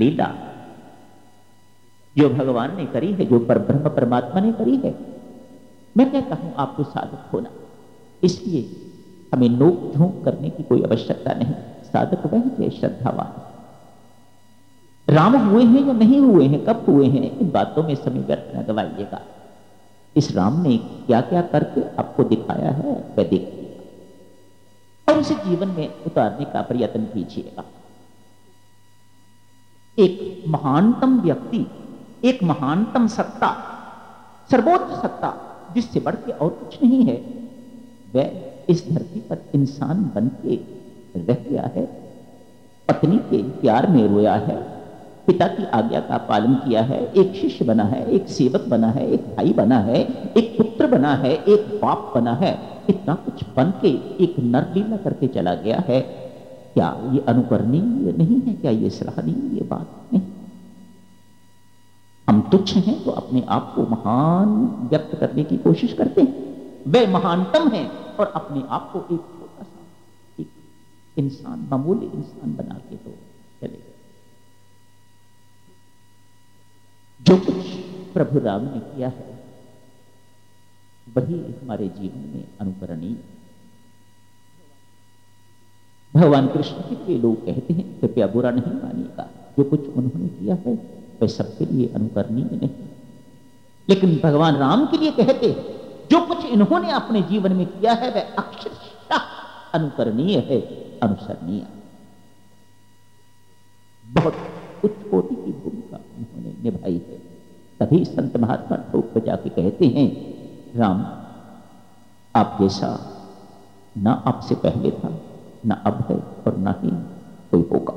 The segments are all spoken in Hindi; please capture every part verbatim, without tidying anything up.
लीला जो भगवान ने करी है, जो परब्रह्म परमात्मा ने करी है। मैं कहता हूं आपको साधक होना, इसलिए हमें नोक झोंक करने की कोई आवश्यकता नहीं। साधक वह है श्रद्धावान। राम हुए हैं या नहीं हुए हैं, कब हुए हैं, इन बातों में समय व्यर्थ न गवाइएगा। इस राम ने क्या क्या करके आपको दिखाया है वह देखिएगा और उसे जीवन में उतारने का प्रयत्न कीजिएगा। एक महानतम व्यक्ति, एक महानतम सत्ता, सर्वोच्च सत्ता जिससे बढ़ के और कुछ नहीं है, वह इस धरती पर इंसान बन के रह गया है। पत्नी के प्यार में रोया है, पिता की आज्ञा का पालन किया है, एक शिष्य बना है, एक सेवक बना है, एक भाई बना है, एक पुत्र बना है, एक बाप बना है। इतना कुछ बन के एक नरलीला करके चला गया है। क्या ये अनुकरणीय नहीं है? क्या ये सराहनीय ये बात नहीं? हम तुच्छ हैं तो अपने आप को महान व्यक्त करने की कोशिश करते हैं। वे महानतम हैं और अपने आप को एक छोटा सा एक इंसान, मामूली इंसान बना के तो चले गए। जो कुछ प्रभु राम ने किया है वही हमारे जीवन में अनुकरणीय। भगवान कृष्ण के लिए लोग कहते हैं, कृपया बुरा नहीं मानिएगा, जो कुछ उन्होंने किया है वह सबके लिए अनुकरणीय नहीं। लेकिन भगवान राम के लिए कहते हैं, जो कुछ इन्होंने अपने जीवन में किया है वह अक्षरशः अनुकरणीय है, अनुसरणीय। बहुत उच्च कोटि की भूमिका उन्होंने निभाई है। तभी संत महात्मा ठोक बजा के कहते हैं, राम आप जैसा ना आपसे पहले था, ना अब है और ना ही कोई होगा।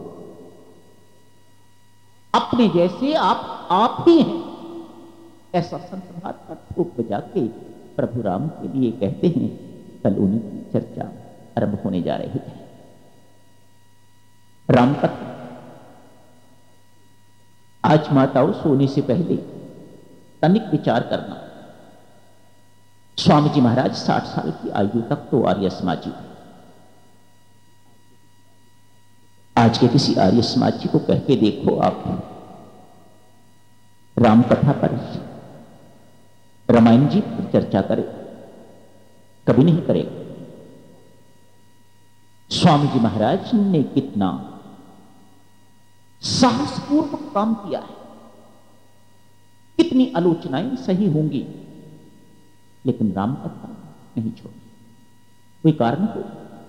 अपने जैसे आप आप ही हैं, ऐसा संत महात्मा ठोक बजा के प्रभु राम के लिए कहते हैं। कल उन्हीं की चर्चा आरंभ होने जा रही है। राम कथा आज माताओं सोने से पहले तनिक विचार करना। स्वामी जी महाराज साठ साल की आयु तक तो आर्य समाजी थे। आज के किसी आर्य समाजी को कह के देखो आप राम कथा पर, रामायण जी पर चर्चा करें, कभी नहीं करेगा। स्वामी जी महाराज ने कितना साहसपूर्वक काम किया है, कितनी आलोचनाएं सही होंगी, लेकिन राम कथा नहीं छोड़ी। कोई कारण हो?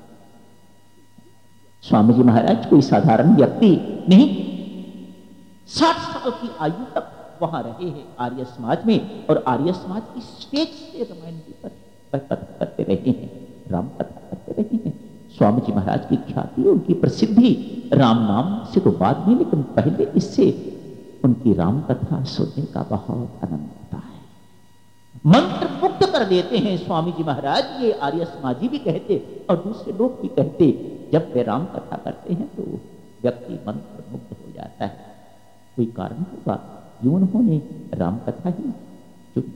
स्वामी जी महाराज कोई साधारण व्यक्ति नहीं, साठ साल की आयु तक वहां रहे हैं आर्य समाज में और आर्य समाज की स्टेज से रामायण जी पर कथा करते रहे हैं, राम कथा करते रहे हैं। स्वामी जी महाराज की ख्याति, उनकी प्रसिद्धि राम नाम से तो बाद में, लेकिन पहले इससे उनकी राम कथा सुनने का बहुत आनंद आता है। मंत्र मुग्ध कर देते हैं स्वामी जी महाराज। ये आर्य समाजी भी कहते और दूसरे लोग भी कहते, जब वे राम कथा करते हैं तो व्यक्ति मंत्र मुग्ध हो जाता है। कोई कारण होगा क्यों उन्होंने राम कथा ही चुनी?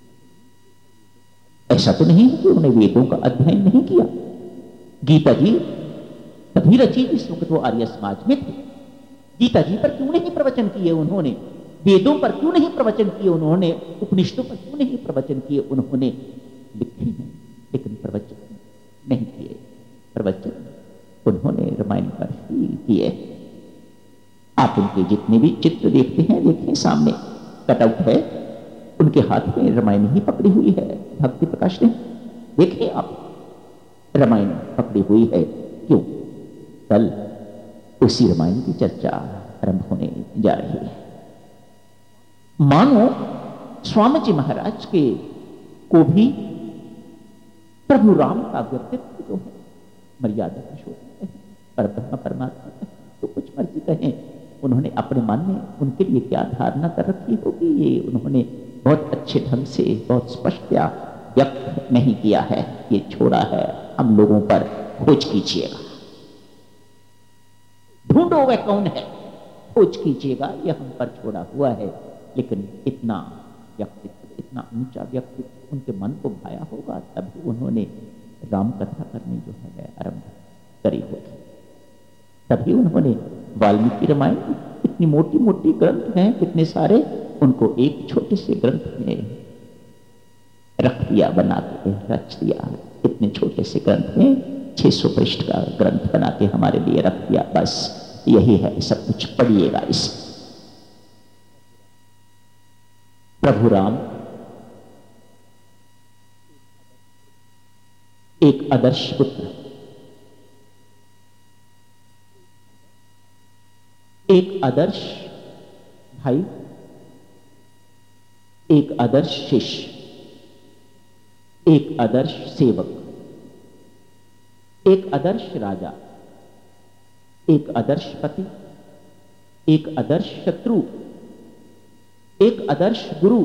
ऐसा तो नहीं है कि उन्होंने वेदों का अध्ययन नहीं किया। गीता जी तभी रची जिस वक्त वो आर्य समाज में थे। गीता जी पर क्यों नहीं प्रवचन किए उन्होंने? वेदों पर क्यों नहीं प्रवचन किए उन्होंने? उपनिषदों पर क्यों नहीं प्रवचन किए उन्होंने? लिखे हैं लेकिन प्रवचन नहीं किए। प्रवचन उन्होंने रामायण पर ही किए। आप उनके जितने भी चित्र देखते हैं, देखें सामने कटआउट है, उनके हाथ में रामायण ही पकड़ी हुई है। भक्ति प्रकाश ने देखिए आप, रामायण पकड़ी हुई है। क्यों? कल उसी रामायण की चर्चा आरंभ होने जा रही है। मानो स्वामी जी महाराज के को भी प्रभु राम का व्यक्तित्व जो है मर्यादा पुरुषोत्तम है, परब्रह्म परमात्मा है, तो कुछ मर्जी कहें। उन्होंने अपने मन में उनके लिए क्या धारणा कर रखी होगी, ये उन्होंने बहुत अच्छे ढंग से, बहुत स्पष्ट व्यक्त नहीं किया है। ये छोड़ा है हम लोगों पर, खोज कीजिएगा, ढूंढो वह कौन है, खोज कीजिएगा, यह हम पर छोड़ा हुआ है। लेकिन इतना व्यक्तित्व, इतना ऊंचा व्यक्तित्व उनके मन को भाया होगा, तभी उन्होंने राम कथा करनी जो है आरंभ करी होगी। तभी उन्होंने वाल्मीकि रामायण कितनी मोटी मोटी ग्रंथ हैं, कितने सारे, उनको एक छोटे से ग्रंथ में रख दिया, बना के रच दिया। इतने छोटे से ग्रंथ में छह सौ पृष्ठ का ग्रंथ बना के हमारे लिए रख दिया। बस यही है, सब कुछ पढ़िएगा इस। प्रभु राम एक आदर्श पुत्र, एक आदर्श भाई, एक आदर्श शिष्य, एक आदर्श सेवक, एक आदर्श राजा, एक आदर्श पति, एक आदर्श शत्रु, एक आदर्श गुरु।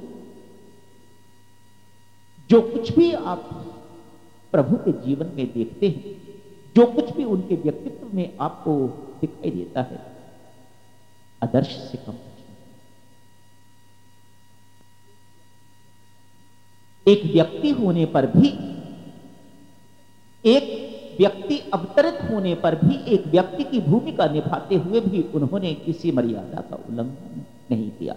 जो कुछ भी आप प्रभु के जीवन में देखते हैं, जो कुछ भी उनके व्यक्तित्व में आपको दिखाई देता है, आदर्श से कम कुछ नहीं। एक व्यक्ति होने पर भी, एक व्यक्ति अवतरित होने पर भी, एक व्यक्ति की भूमिका निभाते हुए भी उन्होंने किसी मर्यादा का उल्लंघन नहीं किया।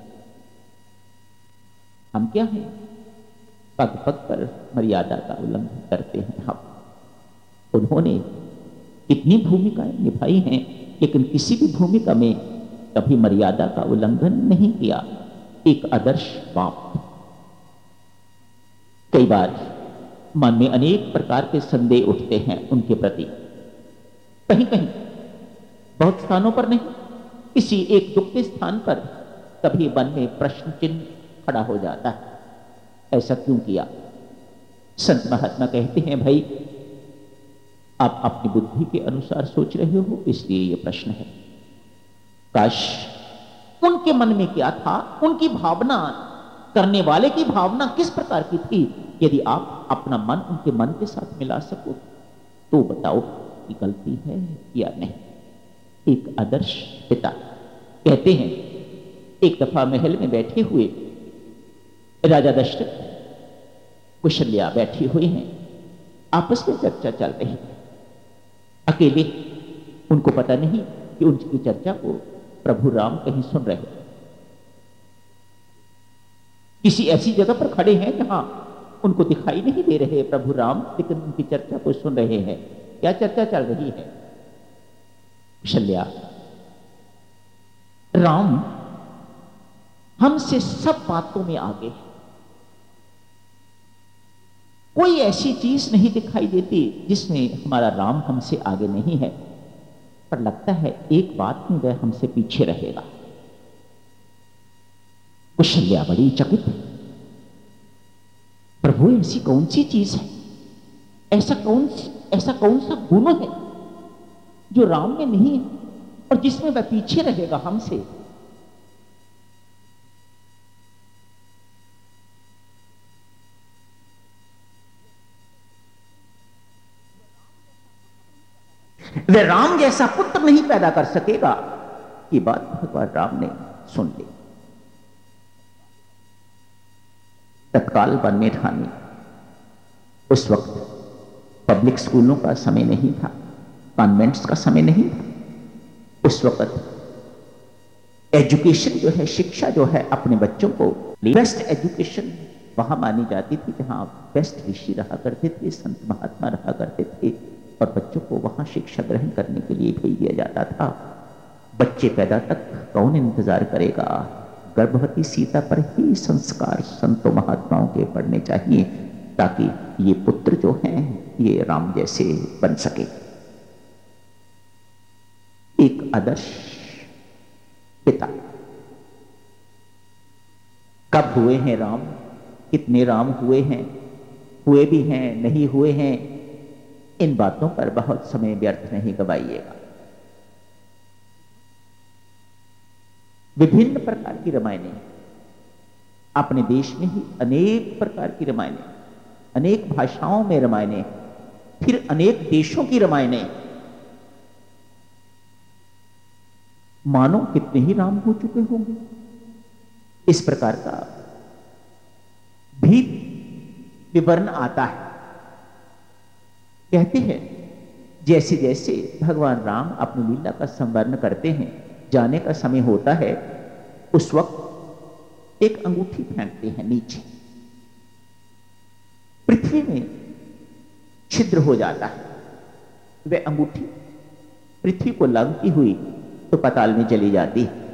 हम क्या हैं? पग पग पर मर्यादा का उल्लंघन करते हैं हम। उन्होंने कितनी भूमिकाएं निभाई हैं, लेकिन किसी भी भूमिका में कभी मर्यादा का उल्लंघन नहीं किया। एक आदर्श बाप। कई बार मन में अनेक प्रकार के संदेह उठते हैं उनके प्रति, कहीं कहीं, बहुत स्थानों पर नहीं, किसी एक दुख के स्थान पर कभी मन में प्रश्न चिन्ह खड़ा हो जाता है, ऐसा क्यों किया? संत महात्मा कहते हैं, भाई आप अपनी बुद्धि के अनुसार सोच रहे हो, इसलिए यह प्रश्न है। काश उनके मन में क्या था, उनकी भावना, करने वाले की भावना किस प्रकार की थी, यदि आप अपना मन उनके मन के साथ मिला सको तो बताओ कि गलती है या नहीं। एक आदर्श पिता। कहते हैं एक दफा महल में बैठे हुए राजा दशरथ, कुशल्या बैठी हुई हैं, आपस में चर्चा चल रही है। अकेले, उनको पता नहीं कि उनकी चर्चा को प्रभु राम कहीं सुन रहे हैं। किसी ऐसी जगह पर खड़े हैं जहां उनको दिखाई नहीं दे रहे प्रभु राम, लेकिन उनकी चर्चा को सुन रहे हैं। क्या चर्चा चल रही है? कुशल्या, राम हमसे सब बातों में आगे है, कोई ऐसी चीज नहीं दिखाई देती जिसमें हमारा राम हमसे आगे नहीं है, पर लगता है एक बात में वह हमसे पीछे रहेगा। कुशल्या बड़ी चकित है, प्रभु ऐसी कौन सी चीज है, ऐसा कौन ऐसा कौन सा गुण है जो राम में नहीं है और जिसमें वह पीछे रहेगा हमसे? वह राम जैसा पुत्र नहीं पैदा कर सकेगा। ये बात भगवान राम ने सुन ली। तत्काल वन में ठानी। उस वक्त पब्लिक स्कूलों का समय नहीं था, कॉन्वेंट्स का समय नहीं था। उस वक्त एजुकेशन जो है, शिक्षा जो है, अपने बच्चों को बेस्ट एजुकेशन वहां मानी जाती थी जहां बेस्ट ऋषि रहा करते थे, संत महात्मा रहा करते थे, और बच्चों को वहां शिक्षा ग्रहण करने के लिए भेज दिया जाता था। बच्चे पैदा तक कौन इंतजार करेगा? गर्भवती सीता पर ही संस्कार संतों महात्माओं के पढ़ने चाहिए, ताकि ये पुत्र जो हैं ये राम जैसे बन सके। एक आदर्श पिता। कब हुए हैं राम, कितने राम हुए हैं, हुए भी हैं, नहीं हुए हैं, इन बातों पर बहुत समय व्यर्थ नहीं गवाइएगा। विभिन्न प्रकार की रामायणें, अपने देश में ही अनेक प्रकार की रामायणें, अनेक भाषाओं में रामायणें, फिर अनेक देशों की रामायणें। मानो कितने ही राम हो चुके होंगे। इस प्रकार का भी विवरण आता है। कहते हैं जैसे जैसे भगवान राम अपनी लीला का संवर्ण करते हैं, जाने का समय होता है, उस वक्त एक अंगूठी फेंकते हैं नीचे, पृथ्वी में छिद्र हो जाता है। वह अंगूठी पृथ्वी को लगती हुई तो पाताल में चली जाती है।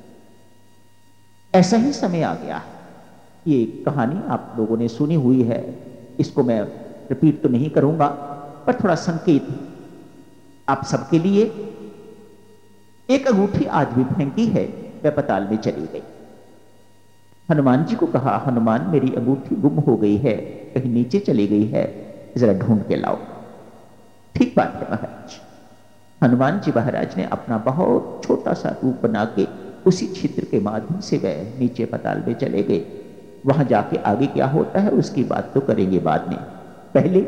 ऐसा ही समय आ गया है। ये कहानी आप लोगों ने सुनी हुई है, इसको मैं रिपीट तो नहीं करूंगा, पर थोड़ा संकेत आप सबके लिए। एक अंगूठी आज भी फेंकी है, वह पाताल में चली गई। हनुमान जी को कहा, हनुमान मेरी अंगूठी गुम हो गई है, कहीं नीचे चली गई है, जरा ढूंढ के लाओ। ठीक बात है महाराज। हनुमान जी महाराज ने अपना बहुत छोटा सा रूप बना के उसी छिद्र के माध्यम से वह नीचे पाताल में चले गए। वहां जाके आगे क्या होता है उसकी बात तो करेंगे बाद में। पहले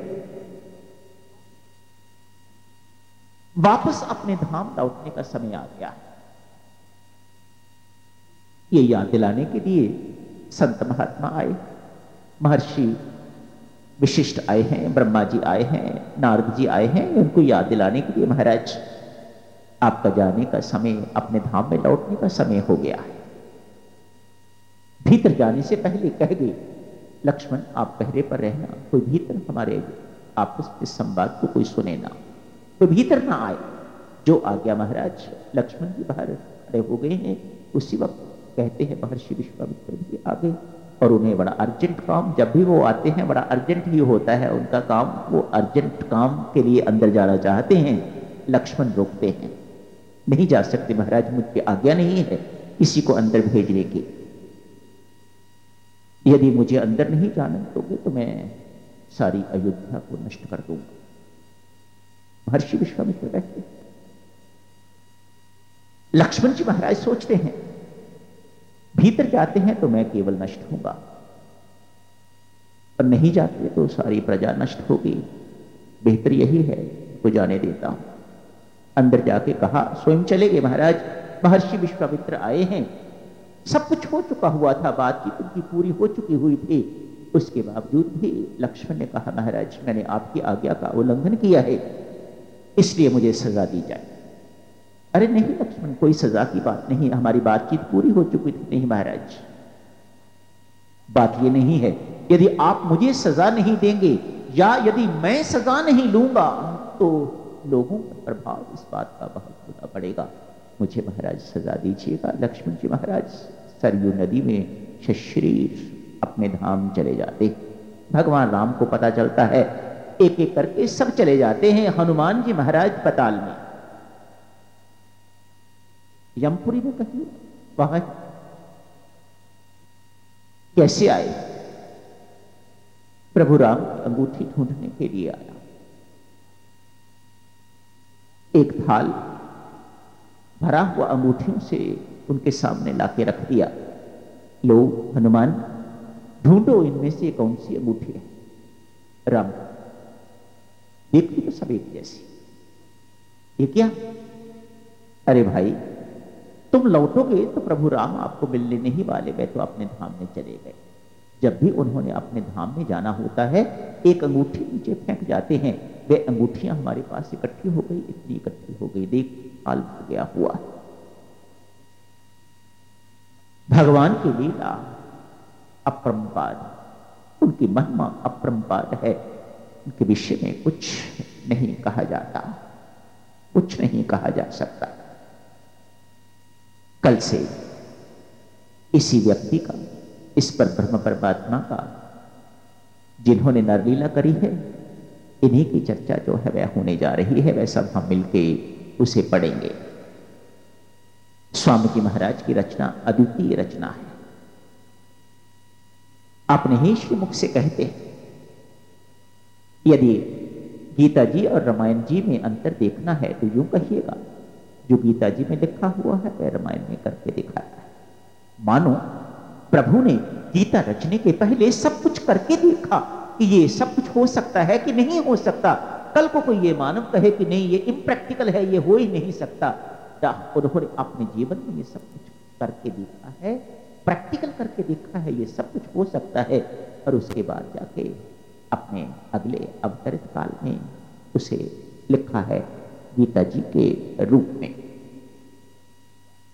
वापस अपने धाम लौटने का समय आ गया। ये याद दिलाने के लिए संत महात्मा आए, महर्षि विशिष्ट आए हैं, ब्रह्मा जी आए हैं, नारद जी आए हैं, उनको याद दिलाने के लिए महाराज आपका जाने का समय, अपने धाम में लौटने का समय हो गया है। भीतर जाने से पहले कह गए, लक्ष्मण आप पहरे पर रहना, कोई भीतर हमारे आपस के संवाद को कोई सुने ना, कोई भीतर ना आए। जो आ गया महाराज, लक्ष्मण जी बाहर खड़े हो गए हैं। उसी वक्त कहते हैं महर्षि विश्वामित्र भी आ गए, और उन्हें बड़ा अर्जेंट काम, जब भी वो आते हैं बड़ा अर्जेंट ही होता है उनका काम, वो अर्जेंट काम के लिए अंदर जाना चाहते हैं। लक्ष्मण रोकते हैं, नहीं जा सकते महाराज, मुझ पे आज्ञा नहीं है किसी को अंदर भेजने की। यदि मुझे अंदर नहीं जाने दोगे तो मैं सारी अयोध्या को नष्ट कर दूंगा। महर्षि विश्वामित्र कहते, लक्ष्मण जी महाराज सोचते हैं भीतर जाते हैं तो मैं केवल नष्ट होऊंगा, और नहीं जाते तो सारी प्रजा नष्ट होगी। बेहतर यही है को जाने देता हूं। अंदर जाके कहा, स्वयं चले गए महाराज। महर्षि विश्वामित्र आए हैं, सब कुछ हो चुका हुआ था, बातचीत उनकी पूरी हो चुकी हुई थी। उसके बावजूद भी लक्ष्मण ने कहा, महाराज मैंने आपकी आज्ञा का उल्लंघन किया है, इसलिए मुझे सजा दी जाए। अरे नहीं लक्ष्मण, कोई सजा की बात नहीं, हमारी बातचीत पूरी हो चुकी थी। नहीं महाराज, बात ये नहीं है, यदि आप मुझे सजा नहीं देंगे या यदि मैं सजा नहीं लूंगा तो लोगों पर प्रभाव इस बात का बहुत बुरा पड़ेगा। मुझे महाराज सजा दीजिएगा। लक्ष्मण जी महाराज सरयू नदी में शरीर अपने धाम चले जाते। भगवान राम को पता चलता है, एक एक करके सब चले जाते हैं। हनुमान जी महाराज पाताल में, यमपुरी में कहिए वहां कैसे आए? प्रभु राम की अंगूठी ढूंढने के लिए आया। एक थाल भरा हुआ अंगूठियों से उनके सामने लाके रख दिया। लो हनुमान, ढूंढो इनमें से कौन सी अंगूठी है। राम देखती तो सब एक जैसी, ये क्या? अरे भाई तुम लौटोगे तो प्रभु राम आपको मिलने नहीं वाले, वे तो अपने धाम में चले गए। जब भी उन्होंने अपने धाम में जाना होता है, एक अंगूठी नीचे फेंक जाते हैं। वे अंगूठियां हमारे पास इकट्ठी हो गई, इतनी इकट्ठी हो गई, देख हाल हो गया हुआ। भगवान की लीला अपरंपार, उनकी महिमा अपरंपार है। उनके विषय में कुछ नहीं कहा जाता, कुछ नहीं कहा जा सकता। कल से इसी व्यक्ति का, इस पर ब्रह्म परमात्मा का, जिन्होंने नरलीला करी है, इन्हीं की चर्चा जो है वह होने जा रही है। वह सब हम मिलके उसे पढ़ेंगे। स्वामी जी महाराज की रचना अद्वितीय रचना है। अपने ही श्रीमुख से कहते हैं, यदि गीता जी और रामायण जी में अंतर देखना है तो यूं कहिएगा, जो गीता जी में लिखा हुआ है वह रामायण में करके दिखाया है। मानो प्रभु ने गीता रचने के पहले सब कुछ करके देखा कि ये सब कुछ हो सकता है कि नहीं हो सकता। कल को कोई ये मानव कहे कि नहीं ये इम्प्रैक्टिकल है, ये हो ही नहीं सकता, उन्होंने अपने जीवन में ये सब कुछ करके देखा है, प्रैक्टिकल करके देखा है, ये सब कुछ हो सकता है। और उसके बाद जाके अपने अगले अवतरित काल में उसे लिखा है गीता जी के रूप में।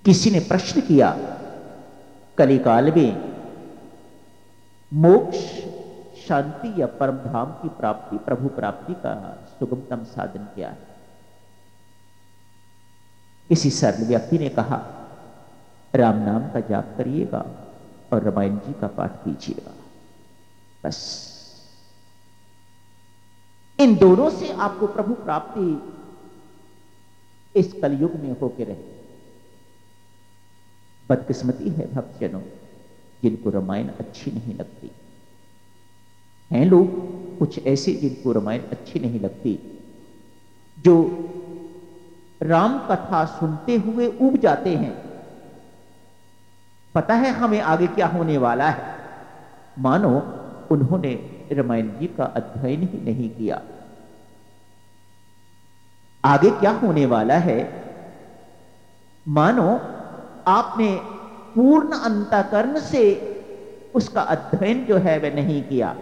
किसी ने प्रश्न किया, कलिकाल में मोक्ष, शांति या परम धाम की प्राप्ति, प्रभु प्राप्ति का सुगमतम साधन क्या है? किसी सरल व्यक्ति ने कहा, राम नाम का जाप करिएगा और रामायण जी का पाठ कीजिएगा, बस इन दोनों से आपको प्रभु प्राप्ति इस कलयुग में होके रहे। बदकिस्मती है भक्तजनों जिनको रामायण अच्छी नहीं लगती। हैं लोग कुछ ऐसे जिनको रामायण अच्छी नहीं लगती, जो राम कथा सुनते हुए ऊब जाते हैं। पता है हमें आगे क्या होने वाला है, मानो उन्होंने रामायण जी का अध्ययन ही नहीं किया। आगे क्या होने वाला है, मानो आपने पूर्ण अंतःकरण से उसका अध्ययन जो है वह नहीं किया।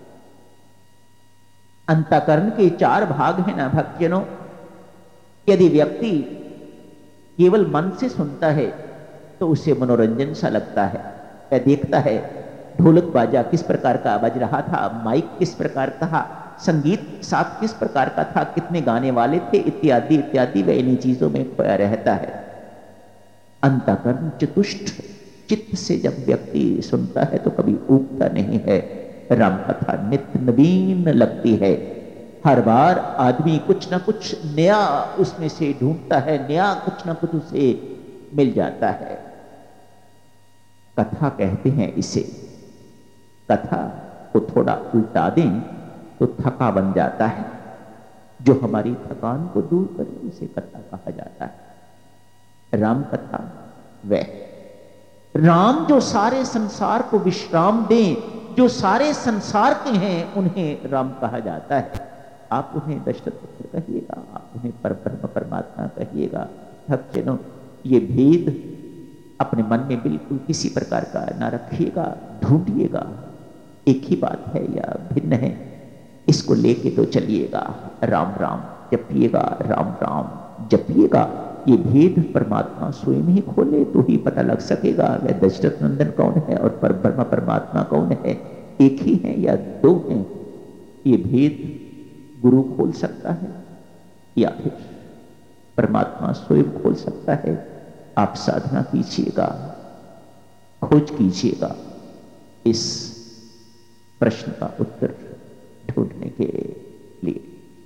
अंतःकरण के चार भाग हैं ना भक्तजनों। यदि व्यक्ति केवल मन से सुनता है तो उसे मनोरंजन सा लगता है, वह देखता है ढोलक बाजा किस प्रकार का बज रहा था, माइक किस प्रकार का, संगीत साथ किस प्रकार का था, कितने गाने वाले थे, इत्यादि इत्यादि, वह इन्हीं चीजों में खोया रहता है। अंतःकरण चतुष्ट चित्त से जब व्यक्ति सुनता है तो कभी ऊबता नहीं है। राम कथा नित्य नवीन लगती है। हर बार आदमी कुछ ना कुछ नया उसमें से ढूंढता है, नया कुछ ना कुछ उसे मिल जाता है। कथा कहते हैं इसे। कथा को थोड़ा उल्टा दें तो थका बन जाता है। जो हमारी थकान को दूर करे उसे कथा कहा जाता है। राम कथा वह राम जो सारे संसार को विश्राम दें, जो सारे संसार के हैं, उन्हें राम कहा जाता है। आप उन्हें दशरथ पुत्र कहिएगा, आप उन्हें परब्रह्म परमात्मा कहिएगा। भक्तजनों ये भेद अपने मन में बिल्कुल किसी प्रकार का ना रखिएगा, ढूंढिएगा। एक ही बात है या भिन्न है, इसको लेके तो चलिएगा। राम राम जपिएगा, राम राम जपिएगा। ये भेद परमात्मा स्वयं ही खोले तो ही पता लग सकेगा वह दशरथ नंदन कौन है और परब्रह्म परमात्मा कौन है, एक ही है या दो हैं। ये भेद गुरु खोल सकता है या फिर परमात्मा स्वयं खोल सकता है। आप साधना कीजिएगा, खोज कीजिएगा इस प्रश्न का उत्तर ढूंढने के लिए।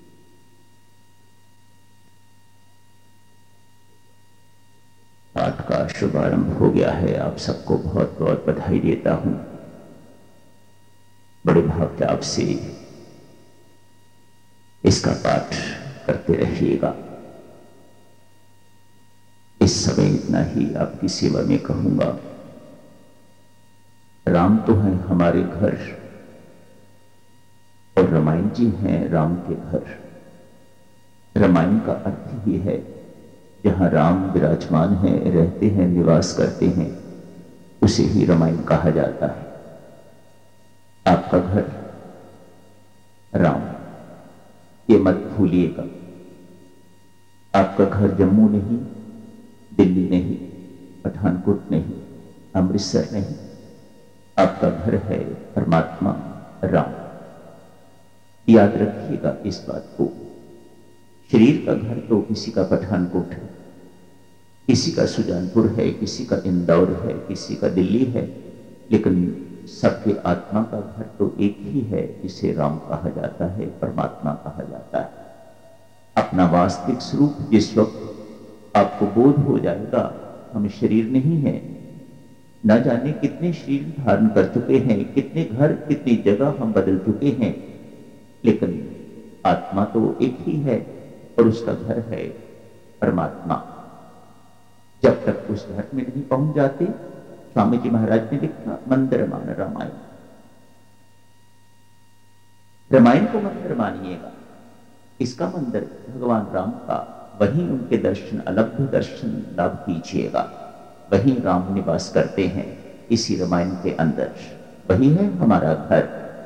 पाठ का शुभारंभ हो गया है। आप सबको बहुत बहुत बधाई देता हूं। बड़े भाव से आपसे इसका पाठ करते रहिएगा। इस समय इतना ही आपकी सेवा में कहूंगा। राम तो है हमारे घर और रामायण जी हैं राम के घर। रामायण का अर्थ ही है जहां राम विराजमान है, रहते हैं, निवास करते हैं, उसे ही रामायण कहा जाता है। आपका घर राम, ये मत भूलिएगा। आपका घर जम्मू नहीं, दिल्ली नहीं, पठानकोट नहीं, अमृतसर नहीं। आपका घर है परमात्मा राम। याद रखिएगा इस बात को। शरीर का घर तो किसी का पठानकोट है, किसी का सुजानपुर है, किसी का इंदौर है, किसी का दिल्ली है, लेकिन सबके आत्मा का घर तो एक ही है जिसे राम कहा जाता है, परमात्मा कहा जाता है। अपना वास्तविक स्वरूप जिस वक्त आपको बोध हो जाएगा हम शरीर नहीं है, न जाने कितने शरीर धारण कर चुके हैं, कितने घर, कितनी जगह हम बदल चुके हैं, लेकिन आत्मा तो एक ही है और उसका घर है परमात्मा। जब तक उस घर में नहीं पहुंच जाते, स्वामी जी महाराज ने लिखा मंदिर मान रामायण। रामायण को मंदिर मानिएगा। इसका मंदिर भगवान राम का, वहीं उनके दर्शन, अलभ्य दर्शन लाभ कीजिएगा। वहीं राम निवास करते हैं, इसी रामायण के अंदर। वही है हमारा घर।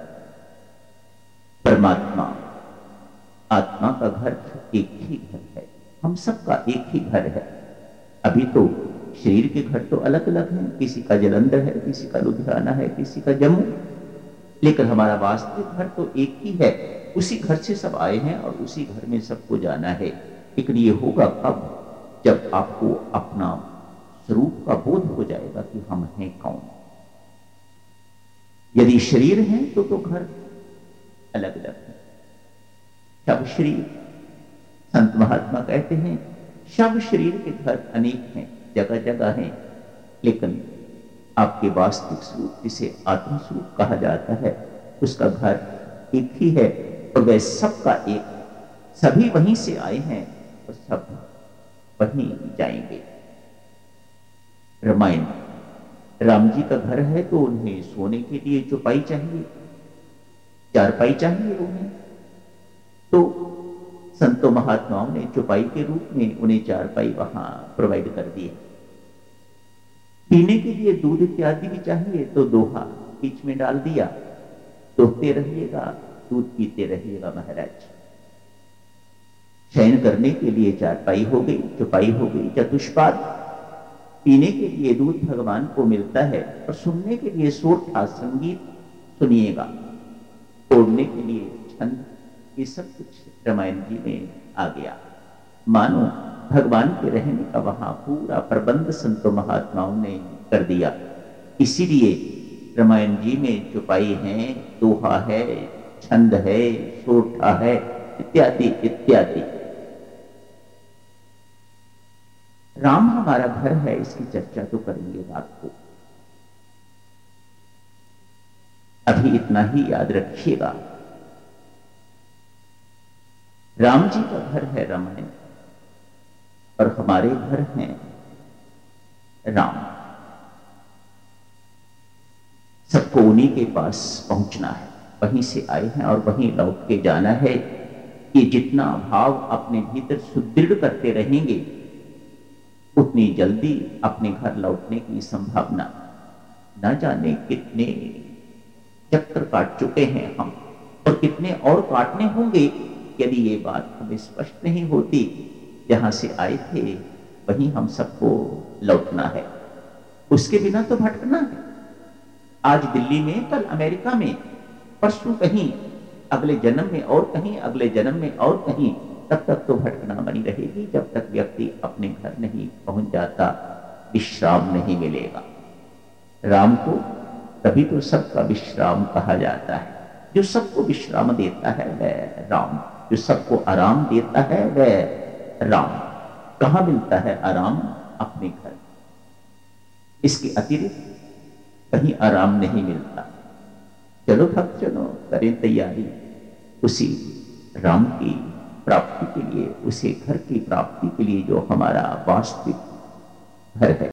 परमात्मा आत्मा का घर एक ही घर है, हम सबका एक ही घर है। अभी तो शरीर के घर तो अलग अलग हैं, किसी का जलंधर है, किसी का लुधियाना है, किसी का जम्मू, लेकिन हमारा वास्तविक घर तो एक ही है। उसी घर से सब आए हैं और उसी घर में सबको जाना है। लेकिन ये होगा कब? जब आपको अपना स्वरूप का बोध हो जाएगा कि हम हैं कौन। यदि शरीर है तो तो घर अलग अलग है। शव शरीर, संत महात्मा कहते हैं शव शरीर के घर अनेक हैं, जगह जगह हैं, लेकिन आपके वास्तविक स्वरूप जिसे आत्म स्वरूप कहा जाता है उसका घर एक ही है और वह सबका एक, सभी वहीं से आए हैं और सब वहीं जाएंगे। रामायण, राम जी का घर है तो उन्हें सोने के लिए चौपाई चाहिए, चारपाई चाहिए उन्हें, तो संतों महात्माओं ने चौपाई के रूप में उन्हें चारपाई वहां प्रोवाइड कर दिए। पीने के लिए दूध इत्यादि भी चाहिए तो दोहा बीच में डाल दिया, दोहते रहिएगा, दूध पीते रहिएगा महाराज। शयन करने के लिए चारपाई हो गई, चौपाई हो गई, चतुष्पाद। पीने के लिए दूध भगवान को मिलता है और सुनने के लिए सोठा संगीत सुनिएगा, तोड़ने के लिए छंद, ये सब कुछ रामायण जी में आ गया। मानो भगवान के रहने का वहां पूरा प्रबंध संतों महात्माओं ने कर दिया। इसीलिए रामायण जी में चौपाई है, दोहा है, छंद है, सोठा है, इत्यादि इत्यादि। राम हमारा घर है, इसकी चर्चा तो करेंगे रात को। अभी इतना ही याद रखिएगा, राम जी का घर है रामायण और हमारे घर हैं राम। सबको उन्हीं के पास पहुंचना है, वहीं से आए हैं और वहीं लौट के जाना है। ये जितना भाव अपने भीतर सुदृढ़ करते रहेंगे उतनी जल्दी अपने घर लौटने की संभावना। न जाने कितने चक्कर काट चुके हैं हम और कितने और काटने होंगे यदि ये बात हमें स्पष्ट नहीं होती। जहां से आए थे वहीं हम सबको लौटना है, उसके बिना तो भटकना है। आज दिल्ली में, कल अमेरिका में, परसों कहीं, अगले जन्म में और कहीं, अगले जन्म में और कहीं, तब तक तो भटकना बनी रहेगी जब तक व्यक्ति अपने घर नहीं पहुंच जाता, विश्राम नहीं मिलेगा। राम को तभी तो सबका विश्राम कहा जाता है। जो सबको विश्राम देता है वह राम, जो सबको आराम देता है वह राम। कहां मिलता है आराम? अपने घर, इसके अतिरिक्त कहीं आराम नहीं मिलता। चलो भक्त चलो, करें तैयारी उसी राम की प्राप्ति के लिए, उसे घर की प्राप्ति के लिए जो हमारा वास्तविक घर है।